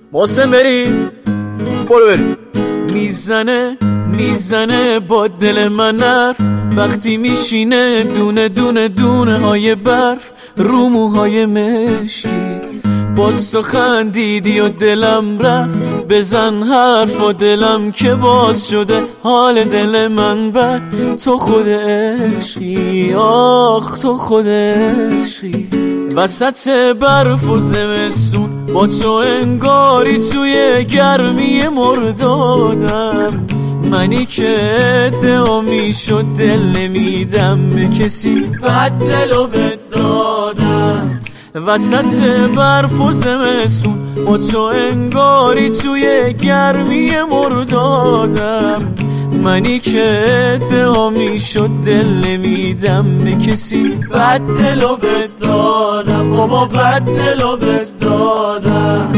محسن بریم، برو بریم. میزنه با دل من حرف وقتی میشینه دونه دونه دونه های برف رو موهای مشکی. باز تو خندیدی و دلم رفت، بزن حرف و دلم که باز شده حال دل من بد. تو خود عشقی، آخ تو خود عشقی. وسط برف و زمستون با تو انگاری توی گرمی مردادم. منی که ادعا میشد دل نمیدم به کسی، بد دلو بهت دادم. وسط برف و زمستون با تو انگاری توی گرمی مردادم. منی که ادعا میشد دل نمیدم به کسی، بد دلو بهت دادم. بابا بد دلو بهت دادم.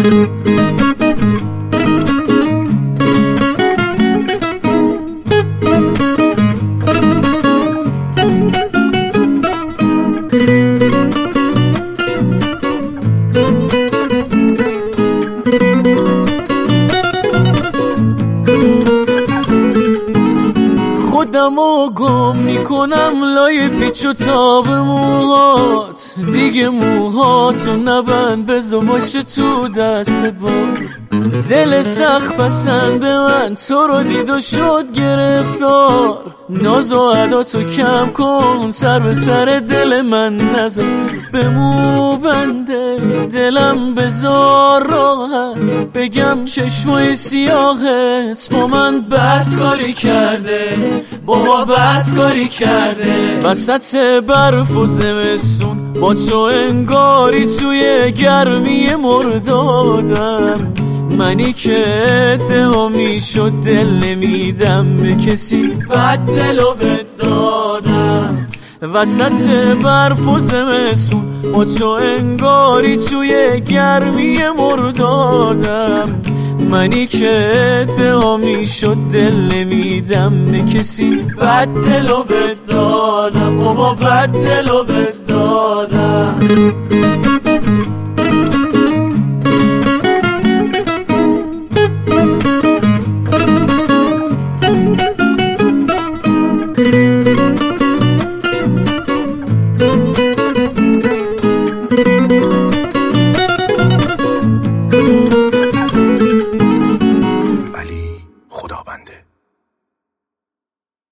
خودمو گم میکنم لای پیچ و تاب موهات. دیگه موهاتو نبند، بذار باشه تو دست بار. دل سخت پسند من تو رو دید و شد گرفتار. ناز و عداتو کم کن، سر به سر دل من نذار. به مو بنده دلم بذار راحت، بگم چشمای سیاهت با من بد کاری کرده. بابا بد کاری کرده. وسط برف و زمستون با تو انگاری توی گرمی مردادم. منی که ادعا میشد دل نمیدم به کسی، بد دلو بهت دادم. وسط برف و زمستون با تو انگاری توی گرمی مردادم. منی که ادعا میشد دل نمیدم به کسی، بد دلو بهت دادم. بابا بد دلو بهت دادم.